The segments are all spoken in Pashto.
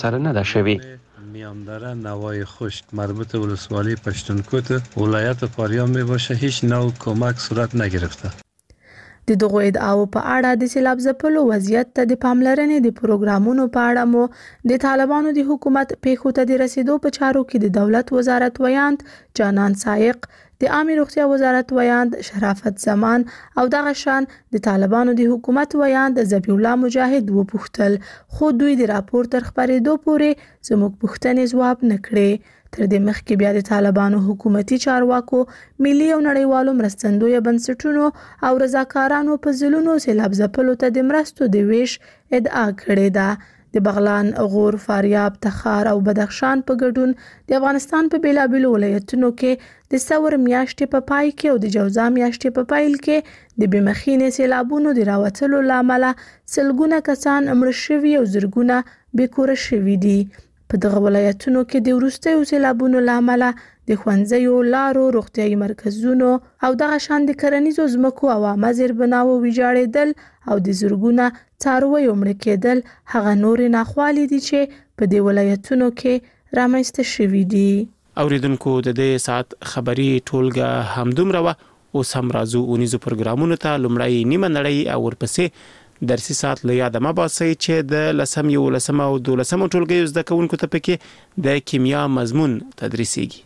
سره نه ده شوې. میاندره نوای خشک مربوط ولسوالی پشتونکوت ولایت فاریاب می باشه هیچ نوع کمک صورت نگرفته. د دغو ادعاو په اړه د سیلاب ځپلو وضعیت ته د پاملرنې د پروګرامونو په اړه مو د طالبانو د حکومت پیښو ته د رسیدو په چارو کې د دولت وزارت ویاند جانان سائق، د عامه روغتیا وزارت ویاند شرافت زمان او دغه شان د طالبانو د حکومت ویاند ذبیح الله مجاهد وپوښتل، خو دوی د راپور تر خبرېدو پورې زموږ پوښتنې ځواب نه کړې. تر دې مخکې بیا د طالبانو حکومتي چارواکو ملي او نړیوالو مرستندویه بنسټونو او رضاکارانو په ځلونو سیلاب ځپلو ته د مرستو د ویش ادعا کړې ده. د بغلان، غور، فاریاب، تخار او بدخشان په ګډون د افغانستان په بیلابیلو ولایتونو کې د ثور میاشتې په پای کې او د جوزا میاشتې په پیل کې د بېمخینې سیلابونو د راوتلو له امله سلګونه کسان مړه شوي او زرګونه بېکوره شوي دي. په دغه ولایتونو کې د وروستیو سیلابونو له امله د ښوونځیو، لارو، روغتیايي مرکزونو او دغه شان د کرنیزو ځمکو او عامه زیربناوو ویجاړېدل او د زرګونه څارویو مړه کېدل هغه نورې ناخوالې دي چې په دې ولایتونو کې رامنځته شوي دي. اوریدونکو د دې ساعت خبري ټولګه همدومره وه. اوس هم راځو اونیزو پروګرامونو ته. لومړی نیمه نړۍ او ورپسې درسي ساعت له یاده مه باسئ چې د 10 11 او 12 ټولګیو زده کوونکو ته پکې د کیمیا مضمون تدریسیږي.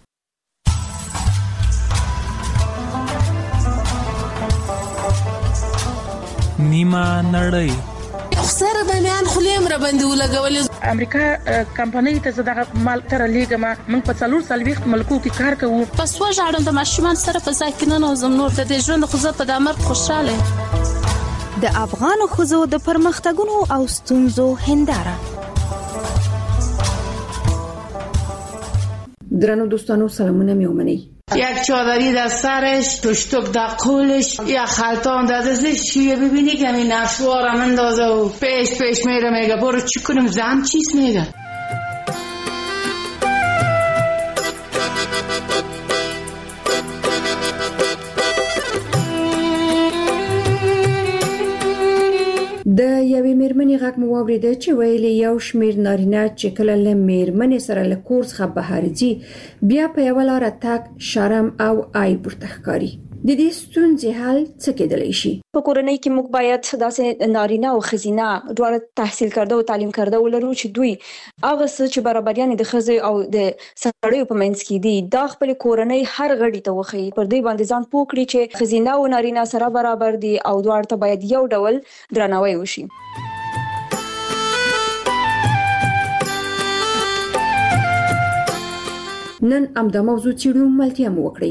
نیمه نړۍ سره د میان خلیم را باندې ولګول. امریکا کمپنۍ ته زداغه مال تر لیګما موږ په 4 ملکو کې کار کوو. پس وژاړم د ماشومان سره په ځای کې نه نوزم نور د ژوند خو زه په دامر خوشاله. د افغان ښځو د پرمختګونو او ستونزو هنداره. درنو دوستانو سلامونه میومنی. یک چادری در سرش، تشتک در قولش، یک خلطان در دستش. چیه ببینی که این نشوارم اندازه و پیش میره میگه برو چی کنم زن چیز میگه. د یوې میرمنې غږ مو واورېده چې ویلي یو شمیر نارینه چې کله له میرمنې سره له کور څخه بهر ځي بیا په یوه لاره تګ شرم او عیب ورته ښکاري. د دې ستونزې حل څه کېدلی شي؟ په کورنۍ کې موږ باید داسې نارینه او ښځینه دواړه تحصیل کرده او تعلیم کرده ولرو چې دوی هغه څه چې برابریانې د ښځې او د سړیو په منځ کې دي دا خپل کورنۍ هر غړي ته وښیي، پر دې باندې ځان پوه کړي چې ښځینه او نارینه سره برابر دي او دواړو ته باید یو ډول درناوی وشي. نن همدا موضوع څېړو، ملتیا مو وکړئ.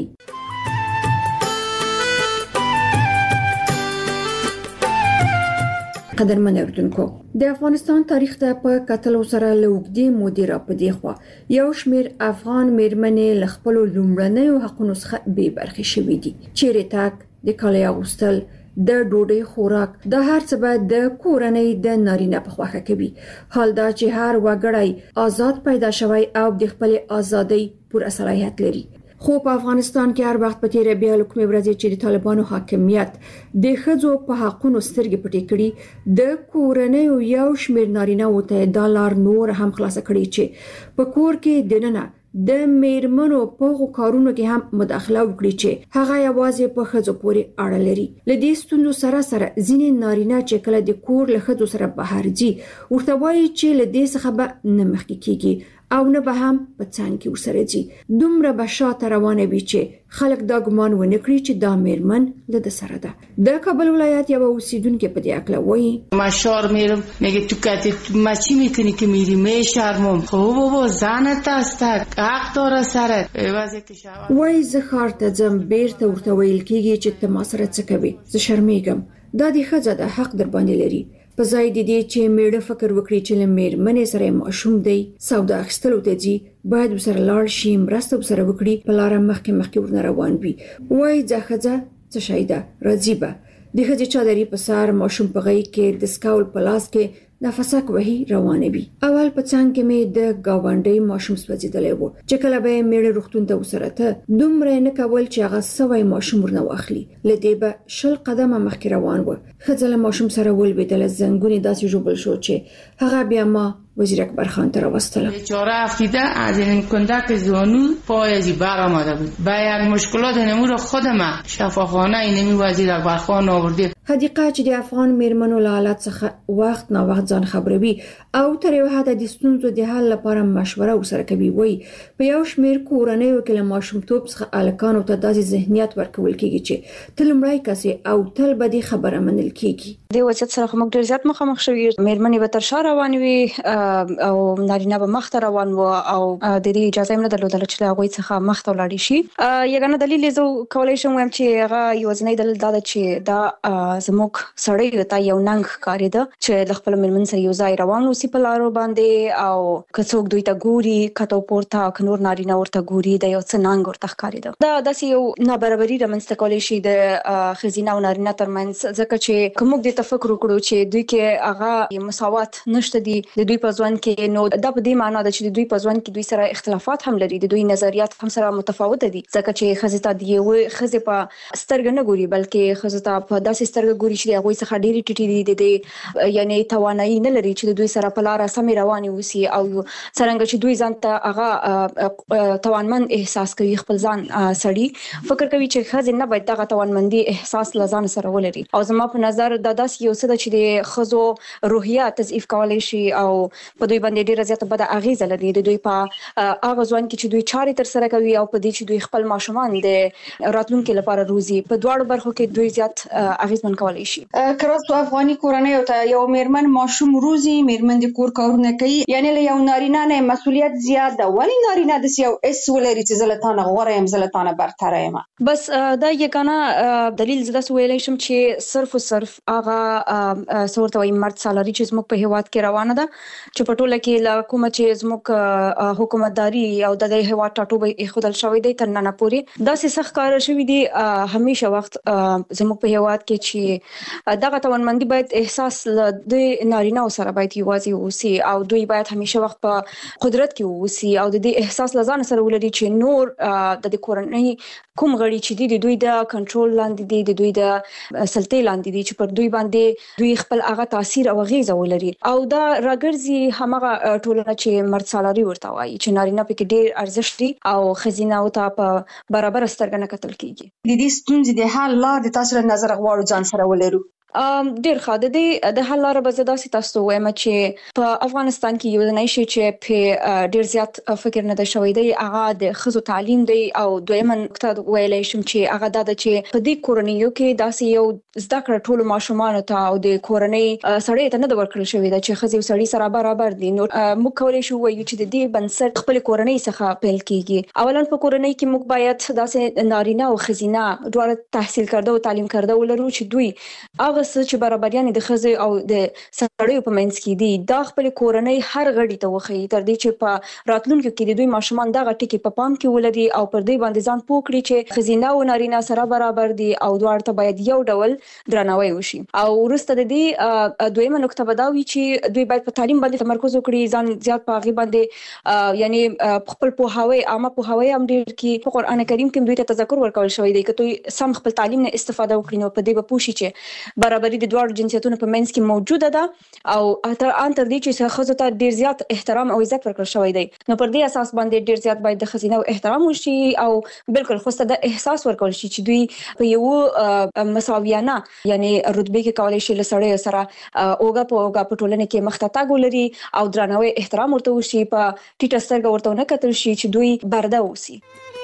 قدرمن اوریدونکو، د افغانستان تاریخ ته په کتلو سره له اوږدې مودې راپدې خوا یو شمېر افغان میرمنې له خپلو لومړنیو حقونو څخه بې برخې شوي دي. چیرې تګ، د کالي اغوستل، د ډوډۍ خوراک، دا هر څه به د کورنۍ د نارینه په خوښه کوي. حال دا چې هر وګړی آزاد پیدا شوی او د خپل ازادۍ پوره صلاحیت لري. خو په افغانستان کې هر وخت په تیره بیا له کومې ورځې چې د طالبانو حاکمیت د ښځو په حقونو سترګې پټې کړي، د کورنیو یو شمېر نارینه‌وو ته دا لار نور هم خلاصه کړي چې په کور کې دننه د میرمنو په کارونو کې هم مداخله وکړي چې هغه یوازې په ښځو پورې اړه لري. له دې ستونزو سره ځینې نارینه چې کله د کور له ښځو سره بهر ځي ورته وایي چې له دې څخه به نه مخکې کیږي او نه به هم په څنګ کې ورسره ځي. دومره به شاته روانه وي چې خلک دا ګمان ونه کړي چې دا میرمن له ده سره ده. د کابل ولایت یو اوسیدونکو په دې اړه وایي: ما شهر میرم، میگه تو کتی ما چی میکنی که میری؟ میشرمم. خب بابا زنت است، حق داره سرت. وای زه ښار ته ځم، بیرته ورته ویل کېږي چې ته ما سره څه کوې؟ زه شرمېږم. دا د ښځه د حق در باندې لري. په ځای د دې چې میړه فکر وکړي چې له میرمنې سره ماشوم دی، سودا اخیستلو ته ځي، باید ورسره لاړ شي، مرسته ورسره وکړي، په لاره مخکې ورنه روان وي. وای ځه ښځه څه شی ده، راځي به. د ښځې چادري په سر، ماشوم په غېږ کې، د سکول په لاس کې نفسک وهي روانه وي. اول په څنګ کې مې د گاونډي ماشوم سوځیدلی و چې کله به میړه روغتون ته وسره ته دومره نه کول چې هغه سوی ماشوم ورنه واخلي. لدې به 10 قدمه مخکې روان و. ښځه له ماشوم سره ولوېدله، زنګونې داسې ژوبل شو چې هغه بیا ما وزیر اکبر خان ته راوستله. بیچاره افتیده از این کندک زانو پایزی بر آمده بود. با یک مشکلات نمور خودم شفاخانه اینمی وزیر اکبر خان آورده. حدیقه چې د افغان میرمنو له حالت څخه وخت نا وخت ځان خبروي او تر یو حد د ستونزو د حل لپاره مشوره ورسره کوي. وایي په یو شمېر کورنیو کې له ماشومتوب څخه الکانو ته داسې ذهنیت ورکول کېږي چې تل لومړی کس او تل به د خبره منل کېږي. د وضعیت سره موږ ډېر زیات مخامخ شوي، میرمنې به تر شا روان وي او نارینه به مخ ته روان و او د دې اجازه نه درلودله چې له هغوی څخه مخ ته ولاړ شي. یګانه دلیل یې زه کولی شم وایم چې هغه یوازینی دلیل دا ده چې دا زموږ سړی ته یو ننګ ښکارېده چې د خپلو میرمنو سره یو ځای روان اوسي په لارو باندې او که څوک دوی ته ګوري کته پورته که نور نارینه ورته ګوري د یو څه ننګ ورته ښکارېده. دا داسې یو نابرابري رامنځته کولی شي د ښځینه او نارینه ترمنځ، ځکه چې که موږ دې ته فکر وکړو چې دوی کې هغه مساوات نشته دي د دوی په ژوند کې، نو دا په دې معنا ده چې د دوی په ژوند کې دوی سره اختلافات هم لري، د دوی نظریات هم سره متفاوته دي، ځکه چې ښځې ته د یوې ښځې په سترګه نه ګوري بلکې ښځو ته په داسې سترګه ګوري چې د هغوی څخه ډېرې ټیټې دي، د دې یعنې توانایي نه لري چې د دوی سره په لاره سمې روانې اوسي او څرنګه چې دوی ځان ته هغه توانمند احساس کوي، خپل ځان سړي فکر کوي چې ښځې نه باید دغه توانمندي احساس له ځان سره ولري. او زما په نظر دا داسې یو څه ده چې د ښځو روحیه تضعیف کولی شي او په دوی باندې ډېره زیاته بده اغېزه لري د دوی په هغه ژوند کې چې دوی چارې ترسره کوي او په دې چې دوی خپل ماشومان د راتلونکي لپاره روزي، په دواړو برخو کې دوی زیات اغېزمن کولی شي. که راستو افغاني کورنۍ ته یو میرمن ماشوم روزي، میرمن د کور کارونه کوي، یعنی له یو نارینه نه مسؤلیت زیات ده، ولی نارینه د یو اس ولري چې زلتانه غوړه يم زلتانه برتره یم. بس دا یګانه دلیل زده ویلی شم چې صرف او صرف هغه صورت وایي مرد سالاري چې زموږ په هیواد کې روانه ده چې په ټوله کې له کومه چې زموږ حکومتداري او د هیواد ټاټوبی ایښودل شوی دی تر ننه پورې داسې سخت کار شوي دي همیشه وخت زموږ په هیواد کې چې دغه توانمندي باید احساس د نارینه سره باید یوازې اوسي او دوی باید همیشه وخت په قدرت کې اوسي او د دې احساس لزان سره ولري چې نور د کورنۍ کوم غړي چې دي دوی د کنټرول لاندې دي، د دوی د سلطې لاندې دي چې پر دوی باندې دوی خپل هغه تاثیر او غیزه ولري. او دا راګرځي همغه ټولنه چې مرد سالاري ورته وایي چې نارینه پکې ډېر ارزښت دي او ښځینه او ته په برابر سترګه نه کتل کیږي. د دې ستونزې د حل لار د تاسو نظر غواړو ځان سره ولرو. ډېر ښه د حل لاره به زه داسې تاسو ته وایم چې په افغانستان کې یوازینی شی چې په ډېر زیات فکر نه دی شوی دی هغه د ښځو تعلیم دی او دویمه نقطه ویلی شم چې هغه دا ده چې په دې کورنیو کې داسې یو زده کړه ټولو ماشومانو ته او د کورنۍ سړی ته نه ده ورکړل شوې ده چې ښځې او سړي سره برابر دي. نو موږ کولی شو ووایو چې د دې بنسټ خپلې کورنۍ څخه پیل کیږي. اولا په کورنۍ کې موږ باید داسې نارینه او ښځینه دواړه تحصیل کرده او تعلیم کرده ولرو چې دوی هغه څه چې برابریانې د ښځې او د سړیو په منځ کې دي دا خپلې کورنۍ هر غړي ته وښیي تر دې چې په راتلونکي کې د دوی ماشومان دغه ټکي په پام کې ولري او پر دوی باندې ځان پوه کړي چې ښځینه او نارینه سره برابر دي او دواړو ته باید یو ډول درناوی وشي. او وروسته د دې دویمه نقطه به دا وي چې دوی باید په تعلیم باندې تمرکز وکړي، ځان زیات په هغې باندې یعنی خپل پوهاوی عامه پوهاوی هم ډېر کړي. په قرآن کریم کې دوی ته تذکر ورکول شوی دی که دوی سم خپل تعلیم نه استفاده وکړي نو په دې به پوه شي چې برابري د دواړو جنسیتونو په منځ کې موجوده ده او تر دې چې ښځو ته ډېر زیات احترام او عزت ورکړل شوی دی. نو پر دې اساس باندې ډېر زیات باید د ښځینه احترام وشي او بالکل خوسته د احساس ورکول شي چې دوی په یو مساویانه یعنی رتبه کې کولی شي له سړیو سره اوږه په اوږه په ټولنه کې مخ ته تګ ولري او درناوی احترام ورته وشي، په ټیټه سترګه ورته ونه کتل شي چې دوی برده اوسي.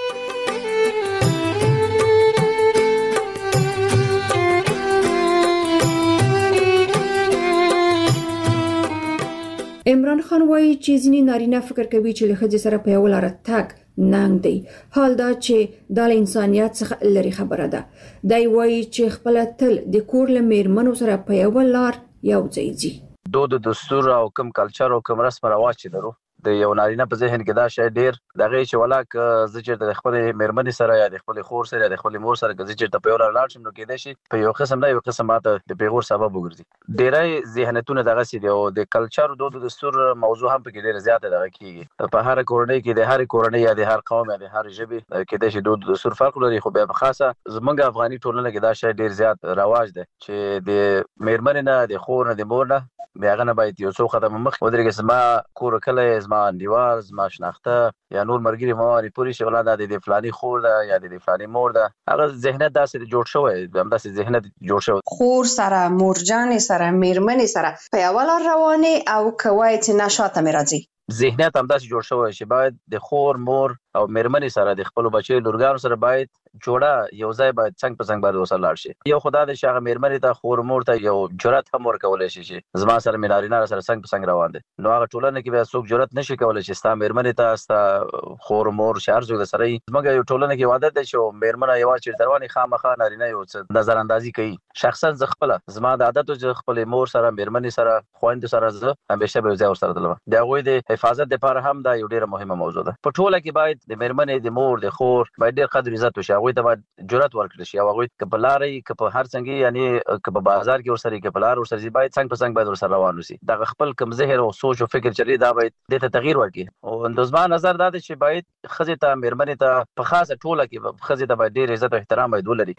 عمران خان وایي چې ځینې نارینه فکر کوي چې له ښځې سره په یوه لاره تګ ننګ دی، حال دا چې دا له انسانیت څخه لرې خبره ده. دی وایي چې خپله تل د کور له میرمنو سره په یوه لار یو ځای ځي. دود دستور او کوم کلچر او کوم رسم رواج چې لرو د یو نارینه په ذهن کې دا شی ډېر دغه چې ولاک زه چېرته د خپلې میرمنې سره یا د خپلې خور سره یا د خپلې مور سره که زه چېرته په یو لار لاړ شم نو کېدای شي په یو قسم نه یو قسم ماته د پیغور سبب وګرځي. ډېری ذهنیتونه دغسې دي او د کلچر دود دستور موضوع هم پکې ډېره زیاته دغه کېږي. په هره کورنۍ کې د هرې کورنۍ یا د هر قوم یا د هر ژبې کېدای شي دود دستور فرق لري، خو بیا په خاصه زموږ افغاني ټولنه کې دا شی ډېر زیات رواج دی چې د میرمنې نه د خور نه د مور نه بیا غنه باید یو څو قدم مخ ودرېږي. زما کور کله زما انډیوال زما شناخته یا نور مرګري مواري پوری شي ولدا د فلاني خور ده یا د فلاني مور ده، هغه ذهنیت داسې جوړ شوی، همداسې ذهنیت جوړ شوی. خور سره، مورجان سره، میرمن سره په یو لار روانه او کوي چې نشاته مې راځي. ذهنیت همداسې جوړ شوی چې باید د خور مور او میرمن سره د خپل بچي لورګانو سره باید جوړه یو ځای باید څنګه په څنګه باید وسره لاړ شي. یو خدای د شغه میرمن ته خور مور ته یو جرأت هم ورکول شي چې زما سره مینارینه سره څنګه په څنګه روان دي. نو هغه ټولنه کې به څوک جرأت نشي کولای چې ستا میرمن ته ستا خور مور شهر زوی سره زموږ یو ټولنه کې عادت ده چې میرمن یو چې رواني خامخا نارینه یو څه نظر اندازي کوي. شخصا ز خپل زما د عادت او خپل مور سره میرمن سره خويند سره زه همیشه به ځای ورسره دلم. دا غوي د حفاظت لپاره هم دا یو ډیره مهمه موضوع ده. په ټوله کې باید د میرمن د مور د خور باید ډیر قدر عزت وشي. هغه ته باید جرأت ورکړي شي. هغه کپلاري کپ هر څنګه یعنی کپ بازار کې ورسره کپلار ورسره باید څنګه په څنګه باید ورسره روان وسی. دا خپل کم ذهن او سوچ او فکر چلی دا باید د ته تغییر ورکړي. او اندوزما نظر دا چې باید خزه ته میرمن ته په خاصه ټوله کې خزه ته باید ډیر عزت او احترام باید ولري.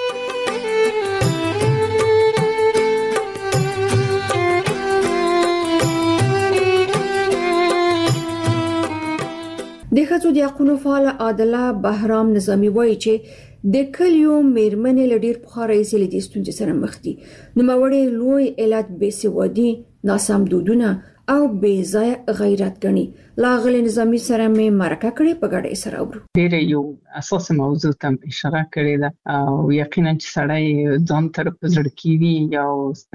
د ښځو د حقوقو فعال عادله بهرام نظامی وایي چې د کلیو میرمنې له ډیر پخوا راهیسې له دې ستونزې سره مخ دي. نوموړې لوی علت بېسوادي، ناسم دودونه او بې ځایه غیرت ګڼي. لاغلي نظامی سره مې مرکه کړې، په ګډه سره اورو. ډېر یو اساس موضوع ته اشاره کړې ده او یقینا چې سړی ځان تر پزړکی وي یا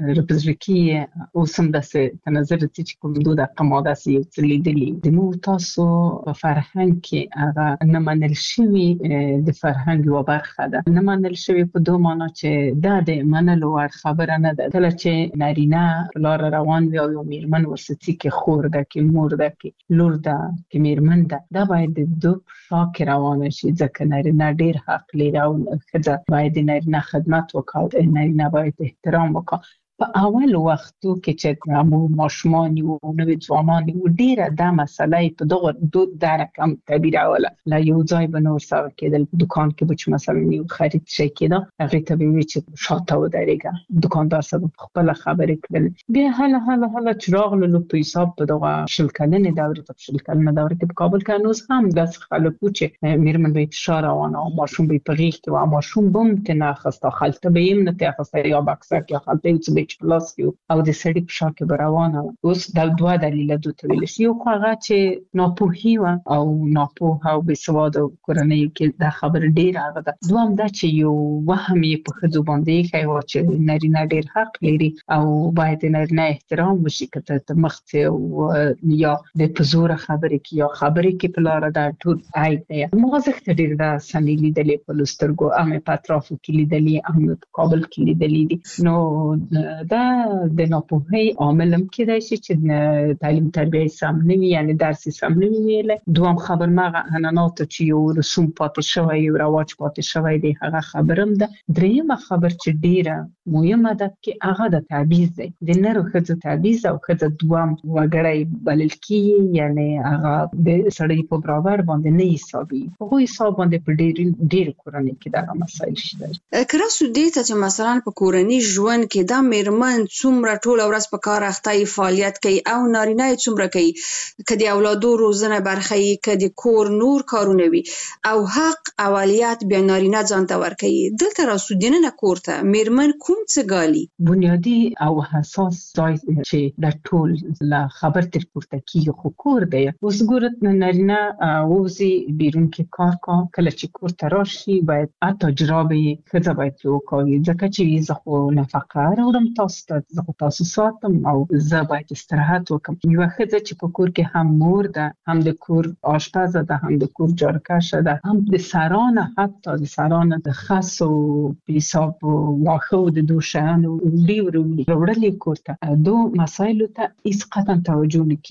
رپزړکی او سم داسې تنظر چې کوم دوه قماده سي یو لیدلی د مو تاسو په فرهنګ کې هغه نه منل شوی د فرهنګ یو برخه ده. نه منل شوی په دوه معنی چې دا د منلو وړ خبره نه ده. کله چې نارینه لار روان وي او یو میرمن ورستی کې خور ده کې مور ده کې لور ده کې میرمن ده، دا باید د دوه شاک روانه شي. ځکه نارینه ډیر حق لري او ښځه باید د نارینه خدمت وکړي، نارینه باید احترام وکړي. په اول وختو کې چې مو ماشومان یو نوې ځوانان یو ډیره دا مسله په دغه د رقم تعبیر اوله لا یو ځای بنور سره کېدل. په دکان کې به مثلا یو خرید شي کېده هغه ته به وی چې شاته ودرېګا دکاندار سره خپل خبرې کړل. بیا هله چراغ له په حساب په دغه شلکلنې دورې ته شلکلنې دورې کې په کابل کې نوز هم داس خلکو چې میرمن به اشاره وانه او ماشوم به په غیږ کې و ماشوم بم ته خسته خلته به يم نه ته خسته یا باکسر کې خلته چې پلاس او د سړي په شاکه روانه. اوس دا دوه دلیل دوه ویل شي. یو هغه چې ناپوهي او ناپوه او بېسواده کورنۍ کې دا خبر ډیر هغه ده. دوام دا چې یو وهم یې په خځو باندې کوي چې نارینه ډیر حق لري او باید نارینه احترام وشي کته مخته او یا د پزوره خبرې کې یا خبرې کې په لار دا ټول عیب دی. موږ ډیر دا سنلي دلې په لسترګو امه پاترافو کې لیدلې امه په کابل کې لیدلې دي. نو دا د ناپوهۍ عامل هم کېدای شي چې تعلیم تربیه سم نه وي، یعنی درس سم نه ویل. دوام خبر مغه انانات چې یو رسوم پاتې شوی یو رواج پاتې شوی دی هغه خبرم ده. دریمه خبر چې ډیره مهمه ده چې هغه د تعویض دی. د نرو ښځو تعویض او ښځه دوام وګړی بلل کیږي، یعنی هغه د سړی په برابر باندې نه حسابي. هغه حساب باندې په ډیر کورنۍ کې دا مسایل شته. کړه سو دې ته چې مثلا په کورنۍ ژوند کې دا میرمن څومره ټول ورځ په کار اخته فعالیت کوي او نارینه څومره کوي، کدي اولادو روزنه برخه کدي کور نور کارونه وي او حق اولیت بیا نارینه ځان ته ورکوي. دلته راسودینه نه کوړه میرمن کوم څه ګالي بنیادی او حساس ځای چې د ټول لا خبر تر پورته کیږي خو کور دی. اوس ګورت نارینه اوسې بیرون کې کار کله چې کور ته راشي باید تجربه خزه باید وکړي. ځکه چې زه خو نفقه راوړم تاسو ساتم او زه باید استراحت وکم. یو ښځه چې په کور کې هم مور ده، هم د کور آشپزه ده، هم د کور جارکشه ده، هم د سرانه حتی د سرانه د خاصو حساب واخو د دوشانو وړلې کور ته دو مسایلو ته هیڅ قطعا توجه نکي.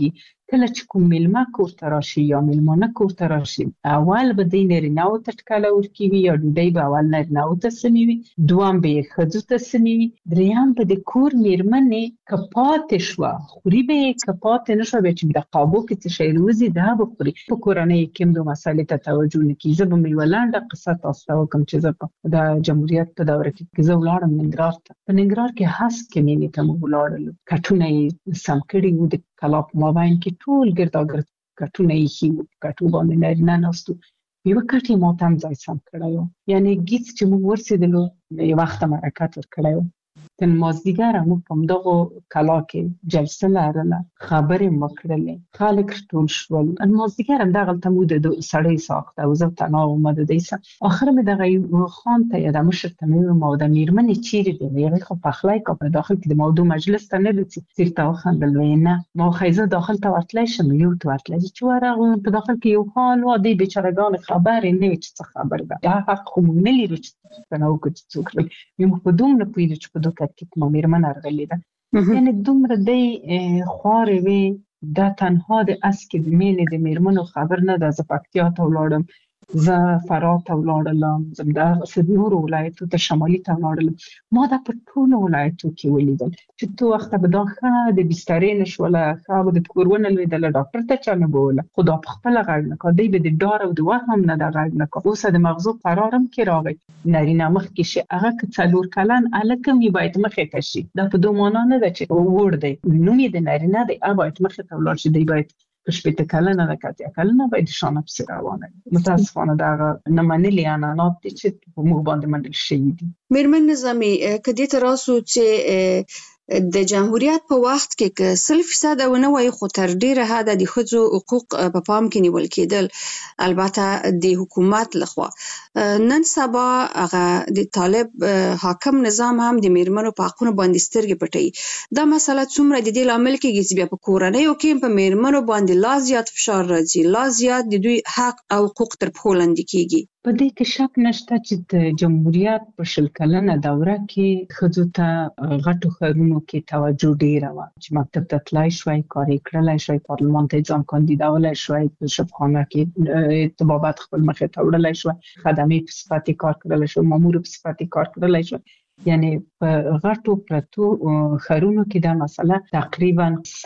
کله چې کوم میلمه کور ته راشي یا میلمانه کور ته راشي، اول به د نارینه‌و ته ټکله ورکوي یا ډوډۍ به اول نارینه‌و ته سموي وي، دویم به یې ښځو ته سموي وي، دریم به د کور میرمنې که پاتې شوه خوري به یې، که پاتې نه شوه بیا چې د قابو کې څه شی روزي دا به خوري. په کورنۍ کې هم د مسالې ته توجه نه کیږي. زه به مې یوه لنډه قصه تاسو ته وکړم چې زه په د جمهوریت په دوره کې زه ولاړم ننګرهار ته. په ننګرهار کې هسک مینې ته موږ ولاړلو، کټونه یې سم کړي وو، د کلا په مابین کې ټول ګرداګرد کټونه یې ایښي وو، کټو باندې نارینه ناست وو، یوه کټ یې ما ته هم ځای سم کړی وو، یعنې ګیڅ چې موږ ورسېدلو یو وخته حرکت ورکړی وو. تر مازدیګره موږ په همدغو کلا کې جلسه لرله، خبرې مو کړلې، خلک ټول شول. مازدیګر همدغلته موږ د سړی ساخته او زه تنها وم د دوی سره. آخر مې دغه خان ته یا د مشر ته مې وویل ما د میرمنې چیرې دی؟ هغې خو پخلی کا په داخل کې د موضوع مجلس ته نه رسي. صرف ته وخندل ویې نه ما خو زه داخل ته ورتلی شم. یو ته ورتلی چې ورغلم په داخل کې یو خان و، دې بیچارهګان خبرې نه وي چې څه خبر ده، دا حق خو موږ نه لرو چې څه نه وکړو چې څه وکړو. موږ په دومره پوهېدو چې په دوه کې کومه میرمن راغلې ده، یعنې دومره دی خوارې وې. دا تنها د اسکې د میلې د میرمنو خبر نه ده. زه پکتیا ته ولاړم، زه فراه ته ولاړلم، زه همدغسې نورو ولایتو ته شمالي ته ولاړلم. ما دا په ټولو ولایتو کې ولیدل چې تو وخته به دا ښه د بسترې نه شوله، ښه به د کور ونه لوېدله، ډاکټر ته چا نه بوله، خو دا پخپله غږ نه کا. دوی به د ډار او د وهم نه دا غږ نه کا. اوس د مغزو قرار هم کې راغی نارینه مخکې شي، هغه که 4 کلن هلک هم یې باید مخې ته شي. دا په دو معنا نه ده چې وړ دی، نوم یې د نارینه دی، هغه باید مخې ته ولاړ شي. دی باید په 80 کلنه ده که 80 کلنه باید شانه پسې روانه وي. متاسفانه دغه نه منلي عنعنات دي چې په موږ باندې منل شوي دي. میرمن نظامي که دې ته راسو چې د جمهوریت په وخت کې که 100% ونه وایي خو تر ډیره حده د ښځو حقوق په پام کې نیول کېدل، البته د حکومت لخوا. نن سبا هغه د طالب حاکم نظام هم د میرمنو په حقونو باندې سترګې پټوي. دا مسله څومره د دې لامل کېږي چې بیا په کورنیو کې په میرمنو باندې لا زیات فشار راځي، لا زیات د دوی حق او حقوق تر پښو لاندې کېږي؟ په دې کې شک نشته چې د جمهوریت په 100 کلنه دوره کې ښځو ته غټو ښارونو کې توجه ډیره وه چې مکتب ته تلای شوی، کار یې کړلی شوی، پارلمان ته ځان کاندیدولی شوی، په شفاخانه کې طبابت خپل مخې ته وړلی شوی، خدمې په صفت یې کار کړلی شوی، مامور په صفت یې کار کړلی شوی. یعنی په غټو پرتو ښارونو کې دا مسله تقریبا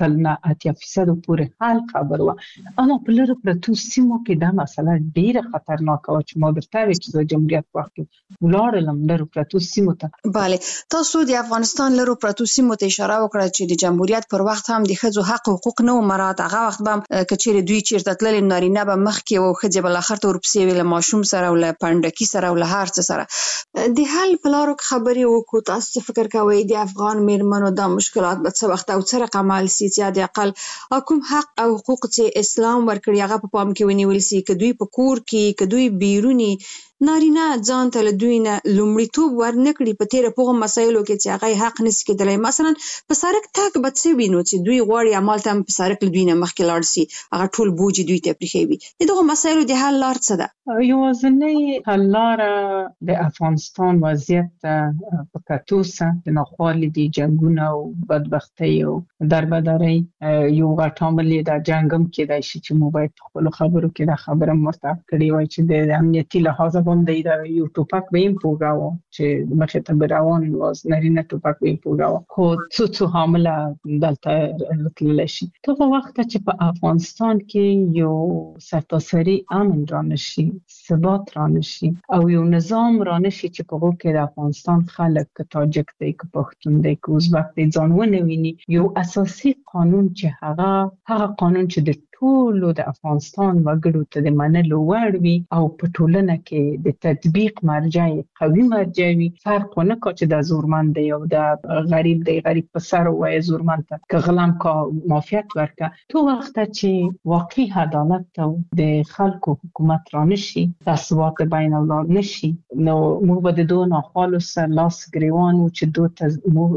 80% پورې حل خبر وه. اما په لرو پرتو سیمو کې دا مسله ډیره خطرناکه وه چې ما درته ویل چې د جمهوریت په وخت کې ولاړلم لرو پرتو سیمو ته. بله، تاسو د افغانستان لرو پرتو سیمو ته اشاره وکړه چې د جمهوریت پر وخت هم د ښځو حق او حقوق نه و مراعات. هغه وخت به که چیرې دوی چیرته تللې نارینه به مخکې و، ښځې به له آخر ته ورپسې وې، له ماشوم سره او له پنډکي سره او له هر څه سره. د حل په لارو کې خبرې وکړو. تاسو څه فکر کوئ د افغان میرمنو دا مشکلات به څه وخت او څه رقم حل سي چې د اقل کوم حق او حقوق چې اسلام ورکړي هغه په پام کې ونیول سي؟ که دوی په کور کې، که دوی بیرونی، نارینه ځان ته له دوی نه لومړیتوب ورنکړي په تېره په هغو مسایلو کې چې هغه حق نشي کېدلی. مثلا په سړک تګ به څه وي نو چې دوی غواړي همالته هم په سړک له دوی نه مخکې لاړ سي، هغه ټول بوج دوی ته پرېښوي. د دغو مسایلو د حل لار څه ده؟ یوازینۍ حل لاره د افغانستان وضعیت په کتو سره د ناخوالې د جنګونه او بدبختۍ او دربدرۍ یو غټ عامل یې دا جنګ هم کېدای شي چې موږ باید په خپلو خبرو کې دا خبره هم ورته کړې وای چې د امنیتي لحاظه باندې دا یو ټوپک به یې پوګاوه چې مخې ته به روان واز، نارینه ټوپک به یې پوګاوه، خو څو حامله دلته تللی شي. دغه وخت چې په افغانستان کې یو سرتاسري امن رانشي، ثبات رانشي او یو نظام رانشي چې په هغو کې د افغانستان خلک که تاجک دی، که پښتون دی، که ازبک دی ځان ونه ویني، یو اساسي قانون چې هغه قانون چې د ټولو د افغانستان وګړو ته د منلو وړ وي او په ټولنه کې د تطبیق مرجع قوي مرجع وي، فرق ونه کا چې د زورمند دی او د غریب دی، غریب په سر وایي زورمند ته که غلام کا معافیت ورکه. تو وخت چې واقعي عدالت او د خلکو حکومت رانشي، د ثبات بین اولاد نشي، نو موږ به د دوه ناخوالو سره لاس ګریوان و چې دوه ته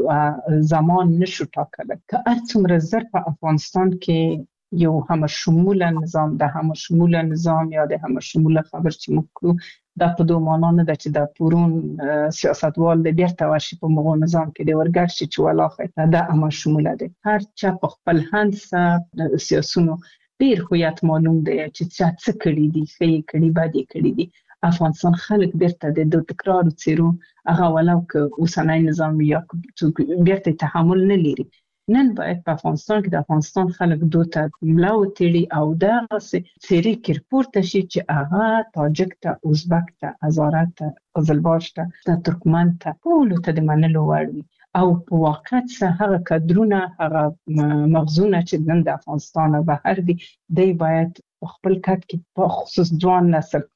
زمان نشو ټاکلی. که هر څومره زر په افغانستان کې یو همه شموله نظام، د همه شموله نظام یا د همه شموله خبر چې موږ کړو دا په دوه معنا نه ده چې د پورون سیاستوال د بیرته ورشي په مغول نظام کې د ورګړ شي چې ولاخه دا هم شموله ده. هر چا په خپل هند سیاسونو ډیر خویات معلوم دی چې څه کړی دي، څه کړی باندې کړی دي. افغانستان خلک بیرته د تکرار څیرو هغه ولو که اوسنۍ نظام یا بیرته تحمل نه لري. نن باید په افغانستان کې د افغانستان خلک دوته ملا وتړي او دغه څیرې کې پورته شي چې هغه تاجک ته، ازبک ته، هزاره ته، قزلباش ته، ترکمن ته ټولو ته د منلو وړ وي. او په واقعیت سره هغه کادرونه، هغه مغزونه چې نن د افغانستان بهر دي، دی باید خپل کټ کې په خصوص ځوان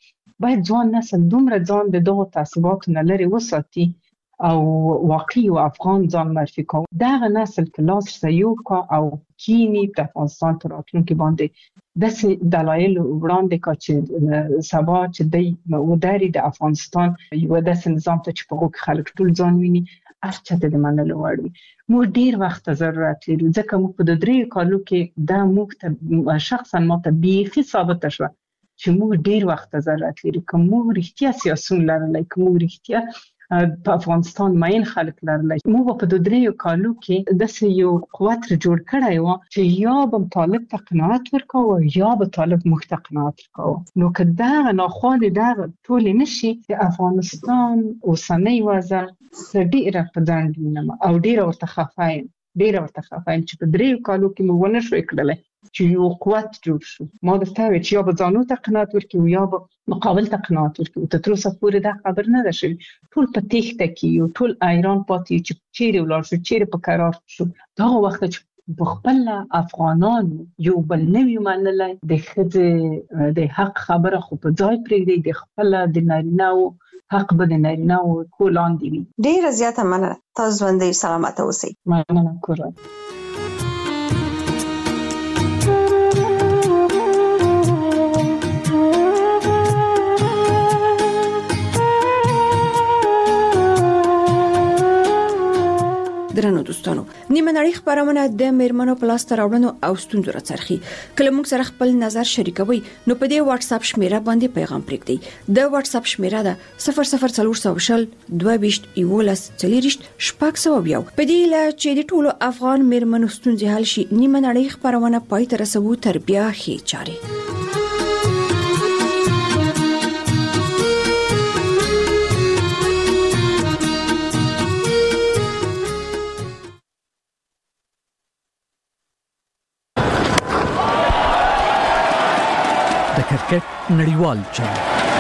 نسل دومره ځان د دغو تعصباتو نه لرې وساتي او واقعي او افغان ځان معرفي کوي. دغه نسل که لاس سیو کا او کینی په افغانستان په راتلونکي باندې داسې دلایل وړاندې کا چې سبا چې دی وداري د افغانستان یو داسې نظام ته چې په هغو کې خلک ټول ځان ویني، هر چا ته د منلو وړ وي. موږ ډیر وخت ضرورت لرو ځکه موږ په 3 کالو کې دا موږ ته شخصا ماته بیخي ثابته شوه چې موږ ډیر وخت ضرورت لرو. که موږ رښتیا سیاسون لرلی، که موږ رښتیا په افغانستان ماین خلک لرلی، موږ په 2-3 کالو کې داسې یو قوت جوړ کړی و چې یا به طالب ته قناعت ورکاوه یا به طالب موږ ته قناعت ورکاوه. نو که دغه ناخوالې دغه ټولې نشي، د افغانستان اوسنۍ وضع ډېره په ځنډ وینم او ډېره ورته خفه یم چې په 3 کالو کې موږ ونه شوی کړلی چې یو قوت جوړ شو. ما درته ویل چې یا به ځانو ته قناعت ورکړو یا به مقابل ته قناعت ورکړو. تر اوسه پورې دا خبر نه ده شوې. ټول په تېښته کې یو، ټول ایران پاتې یو چې چیرې ولاړ شو، چیرې په قرار شو. دغه وخت چې په خپل افغانانو یو بل نوی منلی، د ښځې د حق خبره خو په ځای پرېږدي، د خپل د نارینه‌و حق به د نارینه‌و کور لاندې وي. ډېره زیاته مننه. تاسو ژوندۍ سلامته اوسئ. مننه کورا. درنو دوستانو، نیمه نړۍ خبرونه د میرمنو په لاس راوړنو او ستونزو راڅرخي. کله موږ سره خپل نظر شریکوي نو په دې واتس اپ شمیره باندې پیغام پرېږدئ. د واتس اپ شمیره ده 00400 22 11 40 شپږ. په دې لا چې د ټولو افغان میرمنو ستونزې حل شي، نیمه نړۍ خبرونه پای ته رسوو تر بیا ښې چارې. کرکټ نړیوال جام.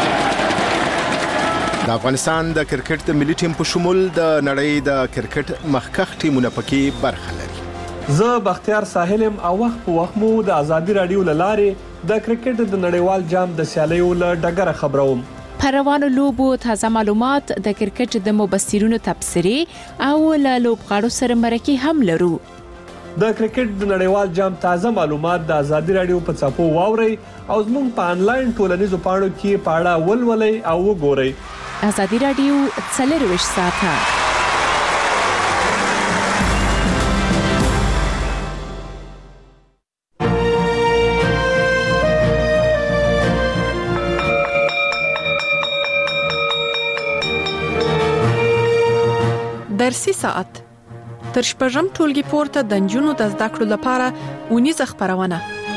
د افغانستان د کرکټ د ملي ټیم په شمول د نړۍ د کرکټ مخکښ ټیمونه پکې برخه لري. زه بختیار ساحلم او وخت په وخت مو د ازادي رادیو لارې د کرکټ د نړیوال جام د سیالیو له ډګره خبروم. په روانو لوبو تازه معلومات، د کرکټ د مبصرینو تبصرې او له لوبغاړو سره مرکې هم لرو. د کرکټ د نړیوال جام تازه معلومات د ازادي رادیو په څپو واورئ او زموږ په انلاین ټولنیزو پاڼو کې پاړه ولولئ او وګورئ. ازادي رادیو 24 ساعته. درسي ساعت تر شپږم ټولګي پورته د نجونو د زده کړو لپاره اونیزه خبرونه.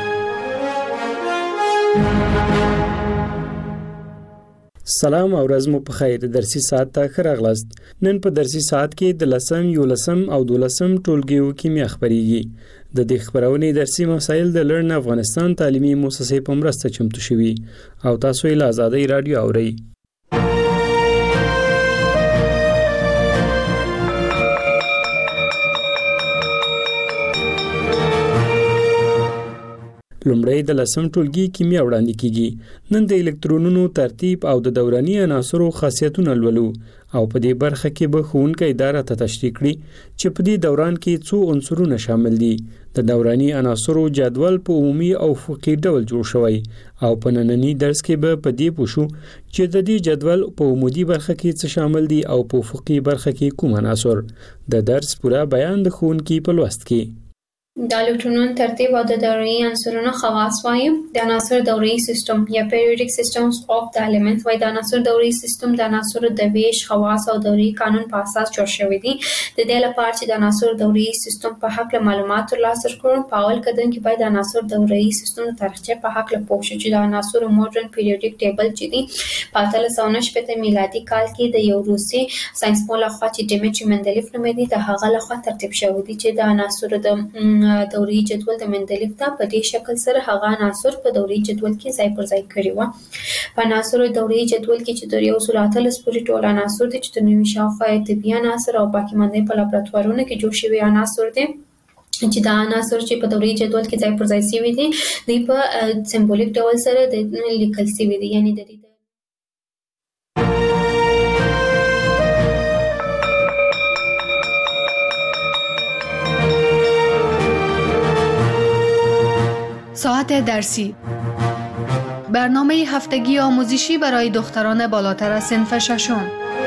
سلام او ورځ مو په خیر. درسي ساعت ته ښه راغلاست. نن په درسي ساعت کې د 10م، 11م او 12م ټولګیو کیمیا خبريږي. د دې خبرونې درسي مسایل د لرن افغانستان تعلیمي مؤسسې په مرسته چمتو شوي او تاسو یې له آزادۍ رادیو اورئ. لومړی د 10م ټولګي کیمیا وړاندې کیږي. نن د الکترونونو ترتیب او د دوراني عناصرو خاصیتونه لولو او په دې برخه کې به ښوونکی اداره ته تشریح کړي چې په دې دوران کې څو عنصرونه شامل دي. د دوراني عناصرو جدول په عمومي او افقي ډول جوړ شوی او په نننی درس کې به په دې پوښو چې د دې جدول په عمودي برخه کې څه شامل دي او په افقي برخه کې کوم عناصر. د درس پورا بیان د ښوونکي په لوست کې. د الکترونونو ترتیب او د دوره‌ای عنصرونو خواص وایي. د عناصر دوره‌ای سیستم یا periodic systems of the elements وایي. د عناصر دوره‌ای سیستم د عناصرو د ویش خواص او دوره‌ای قانون په اساس جوړ شوی دی. د دې لپاره چې د عناصر دوره‌ای سیستم په حق له معلومات ترلاسه کړو، په اول قدم کې باید د عناصر دوره‌ای سیستم د تاریخچه په حق له پوه شو چې د عناصر ماډرن periodic table چې دی په 1890 میلادي کال کې د یو روسي ساينسپوه لخوا چې ډیمیټري مندلیف نومېده د هغه لخوا ترتیب شوی دی چې د عناصر د دوره‌ای جدول د مندلیف ته په دې شکل سره هغه عناصر په دوره‌ای جدول کې ځای پر ځای کړي و. په عناصر دوره‌ای جدول کې چې د 113 پورې ټول عناصر دي چې د نوي شاوخوا طبي عناصر او باقي مانده په لابراتوارونو کې جوړ شوي عناصر دي چې دا عناصر چې په دوره‌ای جدول کې ځای پر ځای شوي دي دوی په سمبولیک ډول سره د لیکل شوي دي، یعنی د ساعت درسی، برنامه هفتگی آموزشی برای دختران بالاتر از صنف ششم.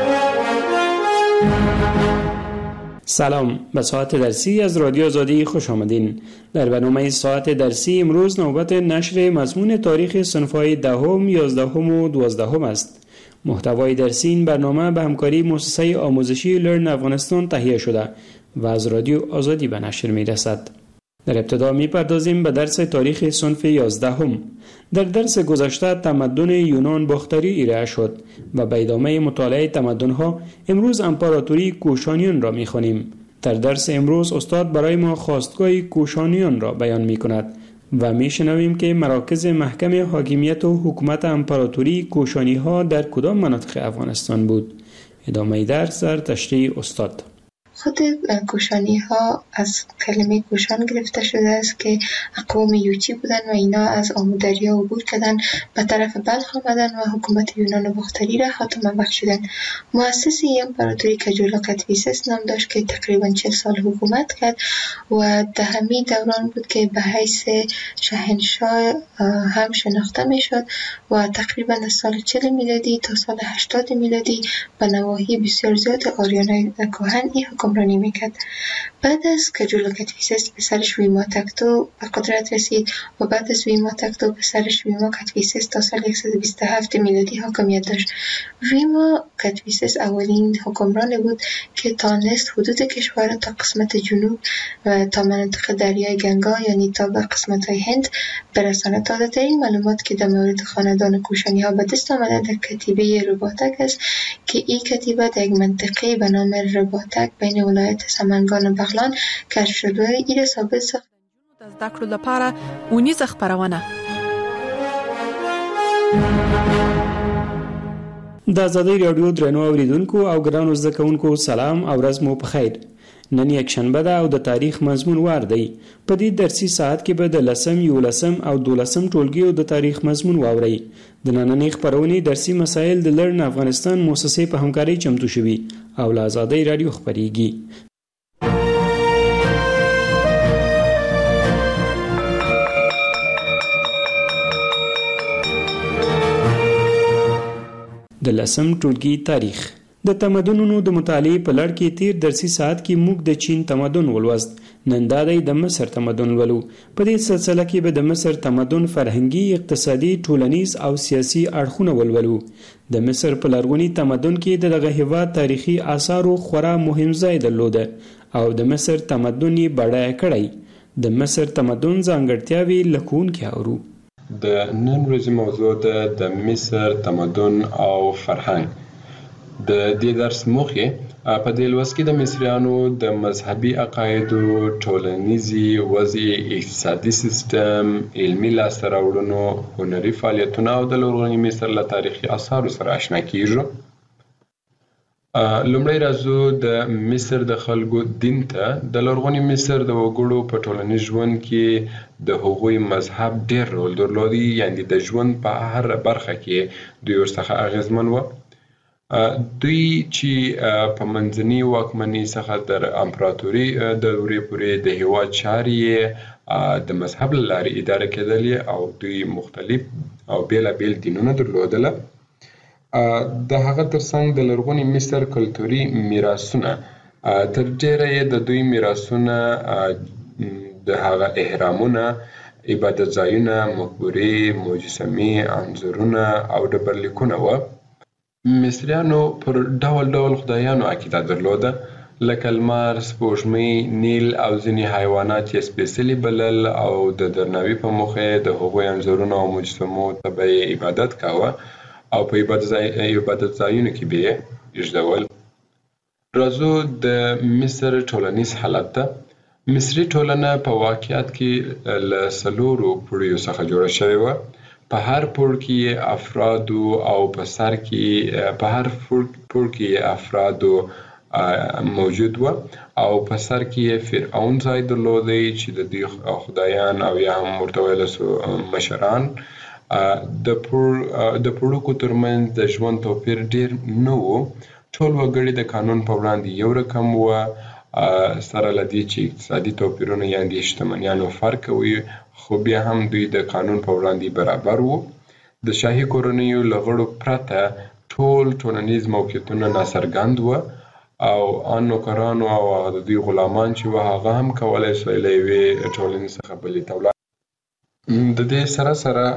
سلام، به ساعت درسی از رادیو آزادی خوش آمدین. در برنامه ساعت درسی امروز نوبت نشر مضمون تاریخ صنف‌های دهم، 11 و 12 است. محتوای درسی این برنامه به همکاری مؤسسه آموزشی لرن افغانستان تهیه شده و از رادیو آزادی به نشر می‌رسد. در ابتدا می‌پردازیم به درس تاریخ صنف 11. در درس گذشته تمدن یونان باختری ارائه شد و به ادامه مطالعه تمدن‌ها امروز امپراتوری کوشانیان را می‌خوانیم. در درس امروز استاد برای ما خواستگاه کوشانیان را بیان می‌کند و می‌شنویم که مراکز محکم حاکمیت و حکومت امپراتوری کوشانی‌ها در کدام مناطق افغانستان بود. ادامه درس در تشریح استاد. خود کوشانی ها از کلمه کوشان گرفته شده است که اقوام یوچی بودن و اینا از آمو دریا عبور کردن به طرف بلخ آمدن و حکومت یونان باختری را خاتمه بخشیدن. مؤسس امپراتوری کجولا کدفیسس نام داشت که تقریبا 40 سال حکومت کرد و در همین دوران بود که به حیث شاهنشاه هم شناخته می شد و تقریبا از سال 40 میلادی تا سال 80 میلادی به نواحی بسیار زیاد آریانای کهن این حکمرانی میکرد. بعد از کجولا کدفیسس پسرش ویما تکتو به قدرت رسید و بعد از ویما تکتو پسرش ویما کدفیسس تا سال 127 میلادی حاکمیت داشت. ویما کدفیسس اولین حکمران بود که تانست حدود کشور تا قسمت جنوب و تا مناطق دریای گنگا یعنی تا به قسمت های هند برساند. تا این معلومات که در مورد خاندان کوشانی ها به دست آمده در کتیبه رباطک است که این کتیبه در یک منطقه به نام رباطک بین ولایت سمنگان و بغلان کشف شد و این ثابت ساخت. د زده کړو لپاره اونیزه خپرونه د آزادۍ رادیو درنو اوریدونکو او ګرانو زده کوونکو سلام او ورځ مو په خیر. نن یک شنبه ده او د تاریخ مضمون وار دی. په دې درسي ساعت کې به د 10 او 12 ټولګیو د تاریخ مضمون واورئ. د نننۍ خپرونې درسي مسایل د لرن افغانستان مؤسسې په همکارۍ چمتو شوي او له آزادۍ رادیو خپرېږي. د 10 ټولګي تاریخ. د تمدنونو د مطالعې په لړ کې تیر درسي ساعت کې موږ د چین تمدن ولوست. نن دا دی د مصر تمدن ولو. په دې سلسله کې به د مصر تمدن فرهنګي، اقتصادي، ټولنیز او سیاسي اړخونه ولولو. د مصر په لرغوني تمدن کې دغه هیواد تاریخي آثارو خورا مهم ځای درلوده او د مصر تمدن یې بډایه کړی. د مصر تمدن ځانګړتیاوې لکونکې اورو. د نن ورځې موضوع ده د مصر تمدن او فرهنګ. د دې درس موخه په دې لوست کې د مصریانو د مذهبي عقایدو، ټولنیزي وضع، اقتصادي سیستم، علمي لاسته راوړنو، هنري فعالیتونو او د لرغوني مصر له تاریخي آثارو سره آشنا کیږو. لومړی راځو د مصر د خلکو دین ته. د لرغوني مصر د وګړو په ټولنیز ژوند کې د هغوی مذهب ډېر رول درلودي، یعنی د ژوند په هر برخه کې دوی ورڅخه اغیزمن و. دوی چې په منځني واکمنۍ څخه تر امپراتوري دورې پورې د هیواد چارې د مذهب له لارې اداره کېدلې او دوی مختلف او بېلابېل دینونه درلودله. د هغه ترڅنګ د لرغوني مصر کلتوري میراثونه تر ډېره یې د دوی میراثونه د هغه احرامونه، عبادت ځایونه، مقبرې، مجسمې، انځورونه او ډبرلیکونه وه. مصریانو پر ډول ډول خدایانو عقیده درلوده، لکه لمر، سپوږمۍ، نیل او ځینې حیوانات یې سپېڅلي بلل او د درناوي په موخه د هغوی انځورونو او مجسمو ته به یې عبادت کاوه او په عبادت ځایونو کې به یې ایږدول. راځو د مصر ټولنیز حالت ته. مصري ټولنه په واقعیت کې له 4 پوړیو څخه جوړه شوې وه. په هر پوړ کې افرادو او په سر کې په هر پوړ کې افرادو موجود و او په سر کې فرعون ځای درلودی چې د دوی خدایان او یا هم ورته ویلی سو مشران. د پوړکو ترمنځ د ژوند توپیر ډیر نه و. ټول وګړي د قانون په وړاندې یو رقم وه، سره له دې چې اقتصادي توپیرونه یا د شتمنیانو فرق وي، خو بیا هم دوی د قانون په وړاندې برابر وو. د شاهي کورنیو له غړو پرته ټول ټولنیز موقعیتونه ناڅرګند وه او ان نوکرانو او د دوی غلامان چې وه هغه هم کولی سوی له یوې ټولنې څخه بلې ته ولاړ. د دې سره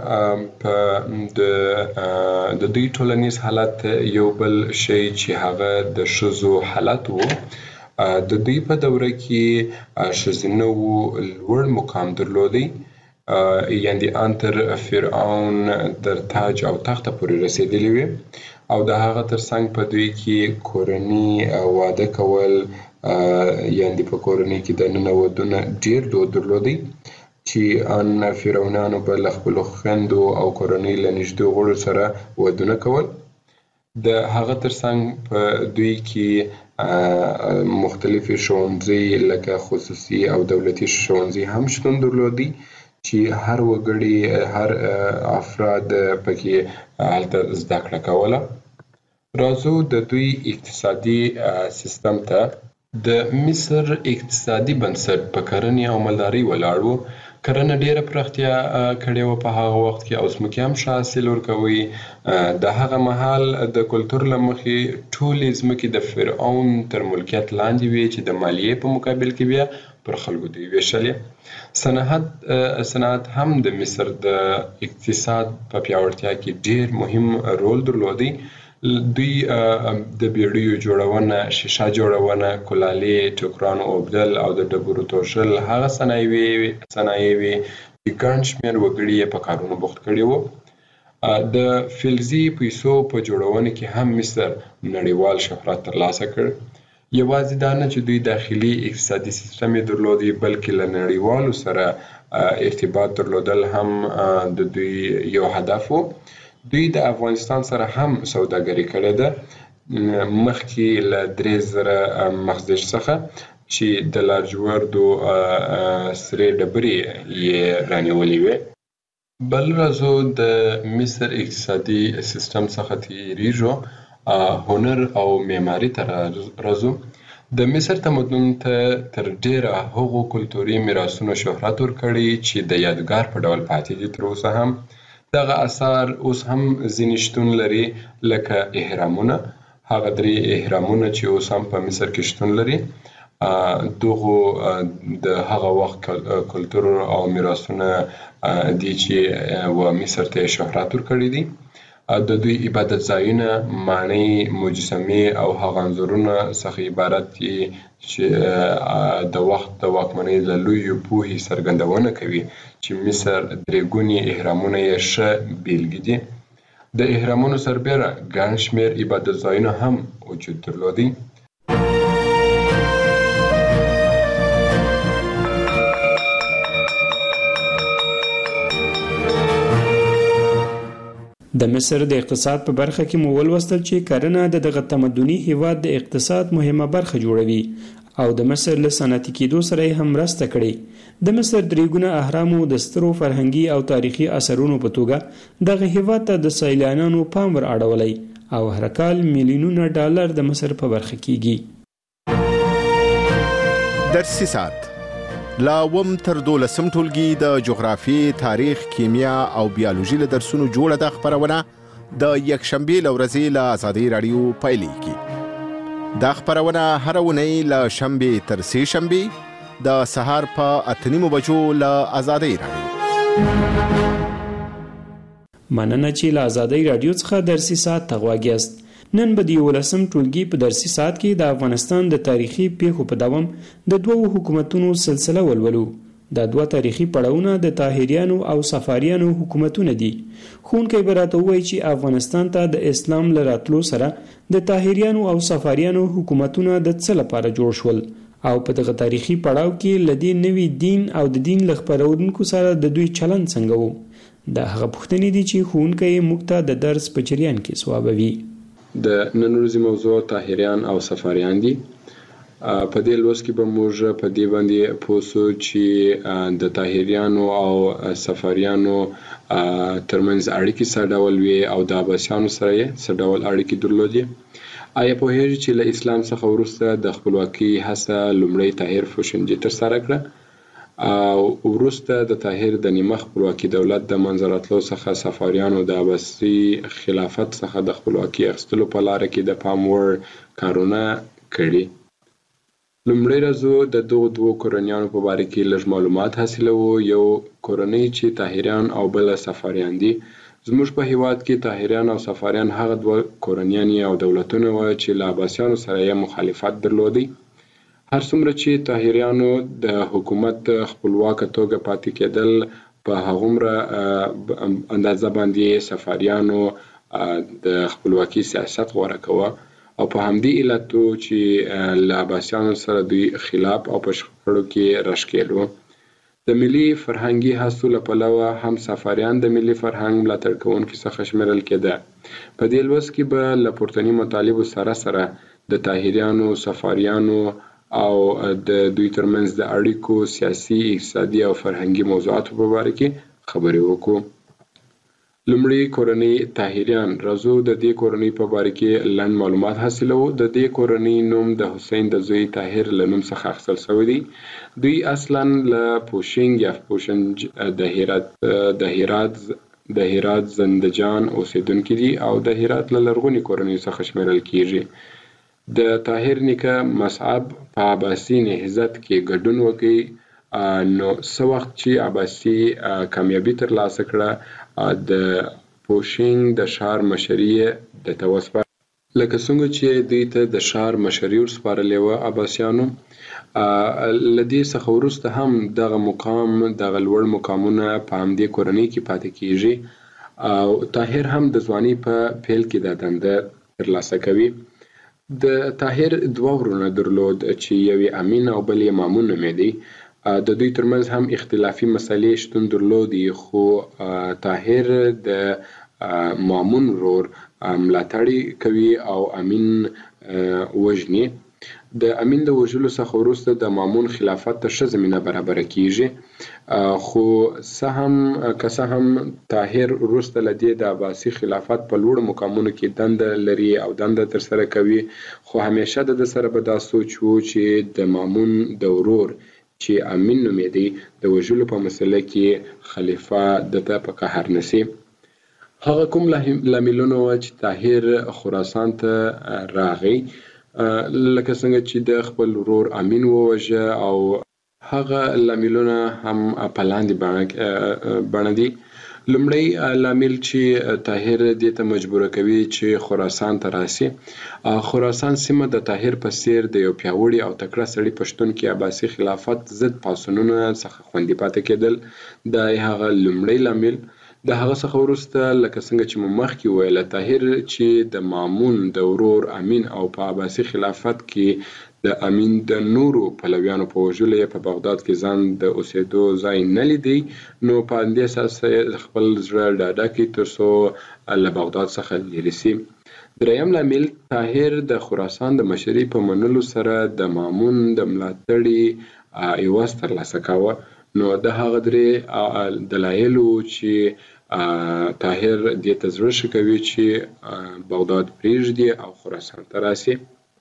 سره د دوی ټولنیز حالت یو بل شی چې هغه د ښځو حالت وو. د دوی په دوره کې ښځینه وو لوړ مقام درلودی، یعنې ان تر فرعون در تاج او تخته پورې رسېدلي وې او د هغه ترڅنګ په دوی کې کورني واده کول، یعنې په کورنۍ کې دننه ودونه ډیر دود درلودی چې ان فرعونانو به له خپلو خویندو او کورنۍ له نږدې غړو سره ودونه کول. د هغه ترڅنګ په دوی کې مختلفې ښوونځي لکه خصوصي او دولتي ښوونځي هم شتون درلودي چې هر وګړي، هر افراد پکې هلته زده کړه کوله. راځو د دوی اقتصادي سیستم ته. د مصر اقتصادي بنسټ په کرنې او مالدارۍ ولاړ و. کرنه ډیره پراختیا کړې وه په هغه وخت کې او ځمکې هم ښه حاصل ورکوي. د هغه مهال د کلتور له مخې ټولې ځمکې د فرعون تر ملکیت لاندې وې چې د مالیې په مقابل کې بیا پر خلکو دوی ویشلې. صنعت هم د مصر د اقتصاد په پیاوړتیا کې ډیر مهم رول درلودی. دوی د بیړیو جوړونه، شیشه جوړونه، کلالې، ټوکرانو اوبدل او د ډبرو توشل هغه صنایع وې چې ګڼ شمېر وګړي یې په کارونو بوخت کړي وو. د فلزي پیسو په جوړونه کې هم مصر نړیوال شهرت ترلاسه کړ. یوازې دا نه چې دوی داخلي اقتصادي سیستم یې درلودی، بلکې له نړیوالو سره ارتباط درلودل هم د دوی یو هدف و. دوی د افغانستان سره هم سوداګري کړې ده، مخکې له 3000 مخزن څخه چې د لاجوردو سرې ډبرې یې رانیولې وې. بل راځو د مصر اقتصادي سیستم څخه تیریږو، هنر او معماري ته راځو. د مصر تمدن ته تر ډیره هغو کلتوري میراثونو شهرت ورکړی چې د یادګار په ډول پاتې دي تر اوسه هم. دغه اثار اوس هم ځینې شتون لري، لکه احرامونه، هغه 3 احرامونه چې اوس هم په مصر کې شتون لري. دغه د هغه وخت کلتور او میراثونه دي چې و مصر ته شهرت ورکړی دي. د دوی عبادت ځایونه، ماڼۍ، مجسمې او هغه انځورونه څخه عبارت دي چې د وخت د واکمنۍ له لویو پوهې څرګندونه کوي چې مصر 3 ګوني احرامونه یې ښه بیلګې دي. د احرامونو سربیره ګڼ شمېر عبادت ځایونه هم وجود درلودی. د مصر د اقتصاد په برخه کې مو ولوستل چې کرنه د دغه تمدني هیواد د اقتصاد مهمه برخه جوړوي او د مصر له صنعتي کېدو سره یې هم مرسته کړې. د مصر 3 ګونه اهرامو د سترو فرهنګي او تاریخي اثرونو په توګه دغه هیواد ته د سیلانیانو پام ور اړولی او هر کال میلیونونه ډالر د مصر په برخه کیږي. درسي ساعت لا وم تر 12 ټولګي د جغرافي، تاریخ، کیمیا او بیولوژي له درسونو جوړه د خبرونه د یکشنبه لورځي له آزادي رادیو پایلیږي. دا خبرونه هر ونی له شنبه تر سه شنبه د سهار په 8:30 بجو له آزادۍ راډیو. مننه چې له آزادۍ رادیو څخه درسي ساعت ته غواګیاست. نن به د 11 ټولګي په درسي ساعت کې د افغانستان د تاریخي پیښو په دوام د دوو حکومتونو سلسله ولولو. دا دوه تاریخي پړاوونه د طاهریانو او صفاریانو حکومتونه دي. ښوونکی به راته ووایي چې افغانستان ته د اسلام له راتلو سره د طاهریانو او صفاریانو حکومتونه د څه لپاره جوړ شول او په دغه تاریخي پړاو کې له دې نوي دین او د دین له خپرونکو سره د دوی چلند څنګه و. دا هغه پوښتنې دي چې ښوونکی موږ ته د درس په جریان کې ځوابوي. د نن ورځې موضوع طاهریان او صفاریان دي. په دې لوست کې به موږ په دې باندې پوه شو چې د طاهریانو او صفاریانو ترمنځ اړیکې څه ډول وي او د عباسیانو سره یې څه ډول اړیکې درلودې. آیا پوهیږئ چې له اسلام څخه وروسته د خپلواکۍ هڅه لومړی طاهر فوشنجي ترسره کړه او وروسته د طاهر د نیمه خپلواکي دولت د منځه راتلو څخه صفاریانو د عباسي خلافت څخه د خپلواکۍ اخیستلو په لاره کې د پام وړ کارونه کړي. لومړی راځو د دغو دوو کورنیانو په باره کې لږ معلومات حاصلوو. یو کورنۍ چې طاهریان او بل صفاریان دي. زموږ په هیواد کې طاهریان او صفاریان هغه دوه کورنیان او دولتونه وو چې له عباسیانو سره یې مخالفت درلودی. هر څومره چې طاهریانو د حکومت خپلواکه توګه پاتې کېدل په هغومره اندازه باندې صفاریانو د خپلواکي سیاست غوره کوه او په همدې علتو چې له عباسیانو سره دوی خلاف او په شخړو کې راښکېل وو. د ملي فرهنګي هڅو له پلوه هم صفاریان د ملي فرهنګ ملاتړ کوونکو څخه شمیرل کېده. په دې لوست کې به له پورتني مطالبو سره سره د طاهریانو، صفاریانو او د دوی ترمنځ د اړیکو سیاسي، اقتصادي او فرهنګي موضوعاتو په باره کې خبرې وکړو. لومړی کورنۍ طاهریان. راځو د دې کورنۍ په باره کې لنډ معلومات حاصلوو. د دې کورنۍ نوم د حسین د زوی طاهر له نوم څخه اخیستل شوی دی. دوی اصلا له پوشنګ یا پوشنج د هرات زندجان اوسیدونکي دي او د هرات له لرغوني کورنۍ څخه شمیرل کیږي. د طاهر نیکه مصعب په عباسي نهضت کې ګډون وکړي. نو څه وخت چې عباسي کامیابي ترلاسه کړه د پوشنګ د ښار مشري د توسپه لکه څنګه چې دوی ته د ښار مشري ورسپارلې وه عباسیانو. له دې څخه وروسته هم دغه مقام دغه لوړ مقامونه په همدې کورنۍ کې پاتې کیږي او طاهر هم د ځوانۍ په پیل کې دا دنده ترلاسه کوي. د طاهر دوه ورونه درلود چې یو یې امین او بل یې مامون نومېدی. د دوی ترمنځ هم اختلافي مسلې شتون درلودي خو طاهر د مامون ورور ملاتړ کوي او امین وژني. د امین د وژلو څخه وروسته د مامون خلافت ته ښه زمینه برابره کیږي خو څه هم طاهر وروسته له دې د عباسي خلافت په لوړو مقامونو کې دنده لري او دنده ترسره کوي خو همیشه د ده سره به دا سوچ و چې د مامون د ورور چې امین نومېدی د وژلو په مسله کې خلیفه دته په قهر نسی. هغه کوم لاملونه وو چې طاهر خراسان ته راغی لکه څنګه چې د خپل ورور امین ووژه او هغه لاملونه هم په لاندې بڼه دي. لومړی لامل چې طاهر دې ته مجبوره کوي چې خراسان ته راسي. خراسان سیمه د طاهر په څیر د یو پیاوړي او تکړه سړي په شتون کې عباسي خلافت ضد پاڅونونو څخه خوندي پاتې کېدل. دا هغه لومړی لامل. د هغه څخه وروسته لکه څنګه چې مو مخکې ویله طاهر چې د مامون د ورور امین او په عباسي خلافت کې د امین د نورو پلویانو په وژلو یې په بغداد کې ځان د اوسېدو ځای نه لیدی نو په همدې اساس خپل زړه ډاډه کړي تر څو له بغداد څخه لرې سي. دریم لامل طاهر د خراسان د مشرۍ په منلو سره د مامون د ملاتړي عوض ترلاسه کاوه. نو د هغه درې دلایل وو چې طاهر دې ته زړه ښه کوي چې بغداد پرېږدي او خراسان ته راسي.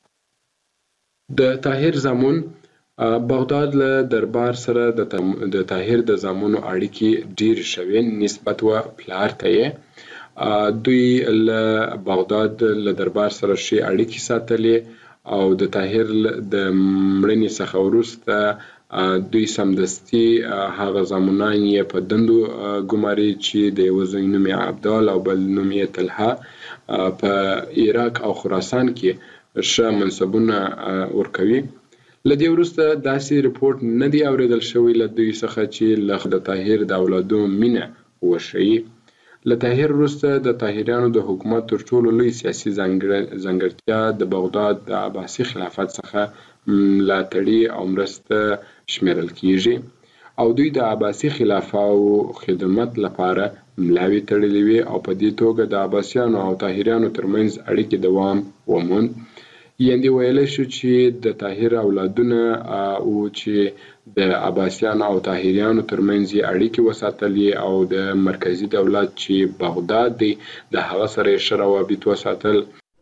د طاهر زامن بغداد له دربار سره د طاهر د زامنو اړیکې ډېرې شوې نسبت و پلار ته یې. دوی له بغداد له دربار سره ښې اړیکې ساتلې او د طاهر د مړنې څخه وروسته دوی سمدستي هغه زامنان یې په دندو ګماري چې د یو زوی نوم یې عبدال او بل نوم یې طلحه په عراق او خراسان کې ښه منصبونه ورکوي. له دې وروسته داسې رپورټ نه دی اورېدل شوی له دوی څخه چې له د طاهر د اولادو مینه وښیي. له طاهر وروسته د طاهریانو د حکومت تر ټولو لوی سیاسي ځانګړتیا د بغداد د عباسي خلافت څخه ملاتړي او مرسته شمیرل کیږي او دوی د عباسي خلافاو خدمت لپاره ملاوي تړلې وي او په دې توګه د عباسیانو او طاهریانو ترمنځ اړیکې دوام وموند. یعنې ویلی شو چې د طاهر اولادونه او چې د عباسیانو او طاهریانو ترمنځ یې اړیکې وساتلې او د مرکزي دولت چې بغداد دی د هغه سره یې ښه روابط وساتل.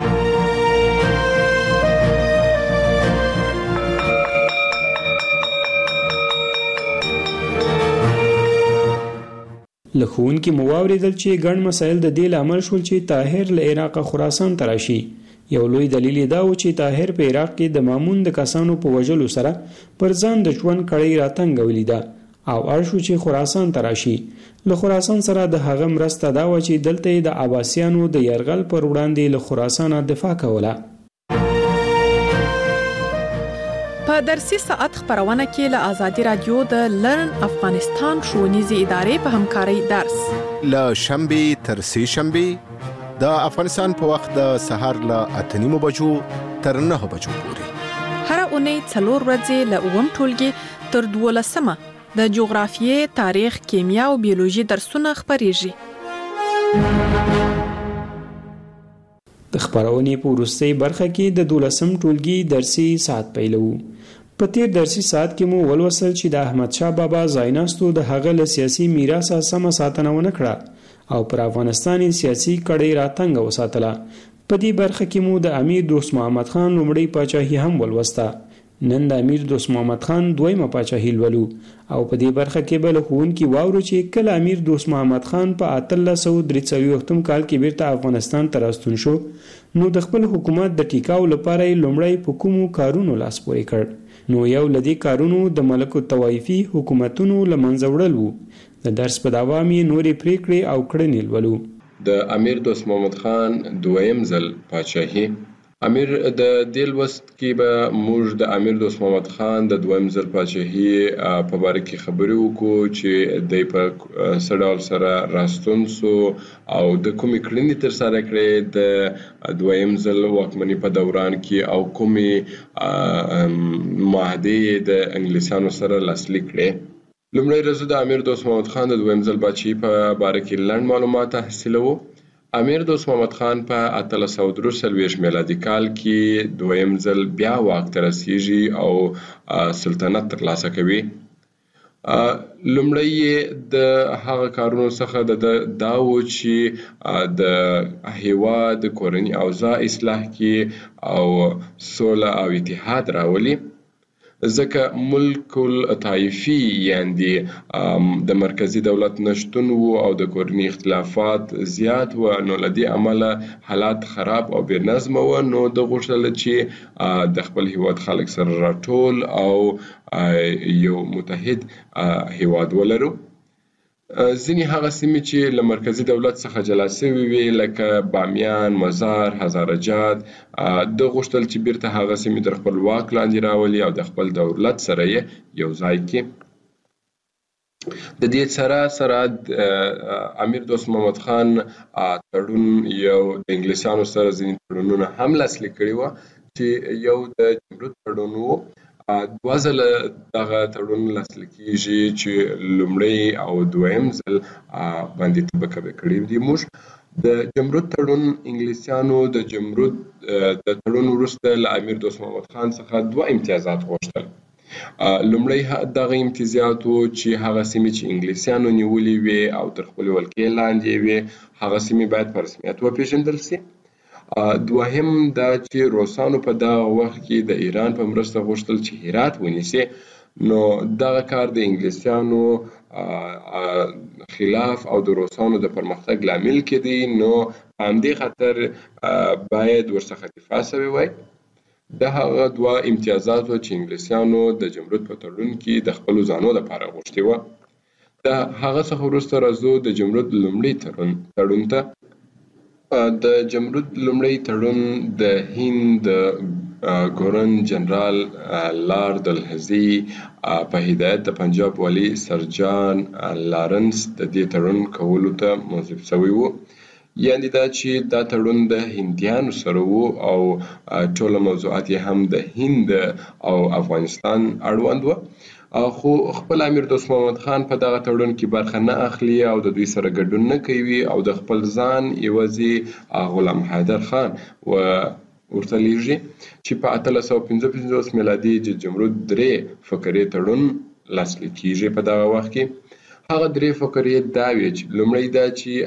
له ښوونکي مو واورېدل چې ګڼ مسایل د دې لامل شول چې طاهر له عراق خراسان ته راشي. یو لوی دلیل دا و چې طاهر په عراق کې د مامون د کسانو په وژلو سره پر ځان د ژوند کړۍ راتنګولې ده او اړ شو چې خراسان ته راشي. له خراسان سره د هغه مرسته دا و چې دلته یې د عباسیانو د یرغل پر وړاندې له خراسانه دفاع کوله. په درسي ساعت خبرونه کې له آزادي رادیو د لرن افغانستان ښوونیزې ادارې په همکارۍ درس له شنبې تر سې شنبې د افغانستان په وخت د سهار له 8:30 بجو تر 9 بجو پورې هر اونۍ 4 ورځې له 9 ټولګي تر 12 د جغرافیې، تاریخ، کیمیا او بیولوژي درسونه خبريږي. د خبرونې په وروستۍ برخه کې د 12 ټولګي درسي ساعت پیلو. په تیر درسي ساعت کې مو ولوسل چې د احمد شاه بابا ځایناستو د هغه له سیاسي میراث سم ساتنه ونه کړه او پر افغانستاني سیاسي کړۍ راتنګ وساتله. په دې برخه کې مو د امیر دوست محمد خان لومړی پاچاهي هم ولوسته. نن د امیر دوست محمد خان دویمه پاچاهي لولو او په دې برخه کې بل ښوونکي واورو چې کله امیر دوست محمد خان په 1843 کال کې بیرته افغانستان ته راستون شو نو د خپل حکومت د ټیکاو لپاره لومړی په کومو کارونو لاس پورې کړ. نو یو لدی کارونو د ملک الطوایفي حکومتونو لمنځه وړل وو. د درس په دوام یې نورې پریکړې او کړنې لولو. د امیر دوست محمد خان دویم ځل پاچاهي. امیر د دې لوست کې به موږ د امیر دوست محمد خان د دویم ځل پاچاهي په باره کې خبرې وکړو چې دی په څه ډول سره راستون سو او د کومې کړنې ترسره کړې د دویم ځل واکمنۍ په دوران کې او کومې معاهدې د انګلیسانو سره لاسلیک کړې. لومړی ورځ د امیر دوست محمد خان د دویم ځل پاچاهي په باره کې لنډ معلومات حاصلوو. امیر دوست محمد خان په 1843 میلادي کال کې دویم ځل بیا واک ته رسیږي او سلطنت ترلاسه کوي. لومړی د هغه کارونو څخه دا و چې د هیواد کورني اوضاع اصلاح کړي او سوله او اتحاد راولي. ځکه ملک الطائفي یعنې د مرکزي دولت نشتون وو او د کورني اختلافات زیات و نو له دې امله حالات خراب او بې نظمه و. نو د غوښتل چې د خپل هیواد خلک سره راټول او یو متحد هیواد ولرو. ځینې هغه سیمې چې له مرکزي دولت څخه جلا شوې وې لکه بامیان، مزار، هزارجات د غوښتل چې بیرته هغه سیمې تر خپل واک لاندې راولي او د خپل دولت سره یې یو ځای کړي. د دې سره امیر دوست محمد خان تړون یو د انګلیسانو سره ځینې تړونونه هم لاسلیک کړي وو چې یو د جمرود تړون وو. دوه ځله دغه تړون لاسلیک کیږي چې لومړی او دویم ځل باندې طبقه کړي دي. موږ د جمرود تړون انګلیسانو د جمرود د تړون وروسته له امیر دوست محمد خان څخه دوه امتیازات غوښتل. لومړی دغه امتیازات و چې هغه سیمې چې انګلیسانو نیولې وي او تر خپل ولکې لاندې وي هغه سیمې باید په رسمیت وپېژندل شي. دوهم دا چې روسانو په دغه وخت کې د ایران په مرسته غوښتل چې هرات ونیسي. نو دغه کار د انګلیسانو خلاف او د روسانو د پرمختګ لامل کېدی. نو همدې خاطر باید ورڅخه دفاع شوی وای. د هغه دوه امتیازات چې انګلیسیانو د جمرود په تړون کې د خپل ځانو لپاره غوښتي و. د هغه څخه وروسته راځو د جمرود لومړی تړون ته. د جمرود لومړی تړون د هند ګورنر جنرال لارد الهزي په هدایت د پنجاب والی سر جان لارنس د دې تړون کولو ته موظف شوی و. یعنی دا چې دا تړون د هندیانو سره وو او ټول موضوعات هم د هند او افغانستان اړوند وو. خو خپل امیر دوست محمد خان په دغه تړون کې برخه نه اخلي او د دوی سره ګډون نه کوي او د خپل ځان یوازې غلام حیدر خان ورته لیږي چې په 1855 میلادي د جمرود 3 فقرې تړون لاسلیک کیږي. په دغه وخت کې هغه 3 فقرې دا وی چې لومړی دا چې